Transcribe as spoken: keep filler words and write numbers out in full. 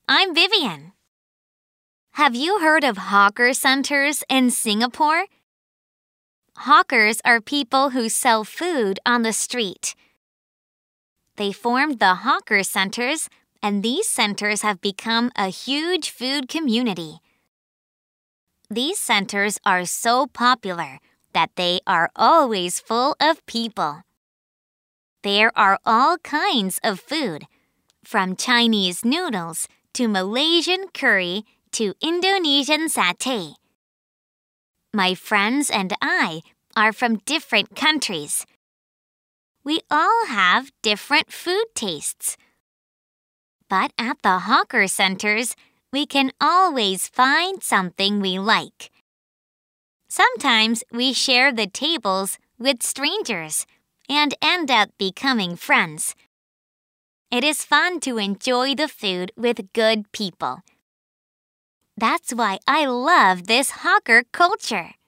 I'm Vivian. Have you heard of hawker centers in Singapore? Hawkers are people who sell food on the street. They formed the hawker centers, and these centers have become a huge food community. These centers are so popular that they are always full of people. There are all kinds of food, from Chinese noodles to Malaysian curry to Indonesian satay. My friends and I are from different countries. We all have different food tastes. But at the hawker centers, we can always find something we like. Sometimes we share the tables with strangers and end up becoming friends. It is fun to enjoy the food with good people. That's why I love this hawker culture.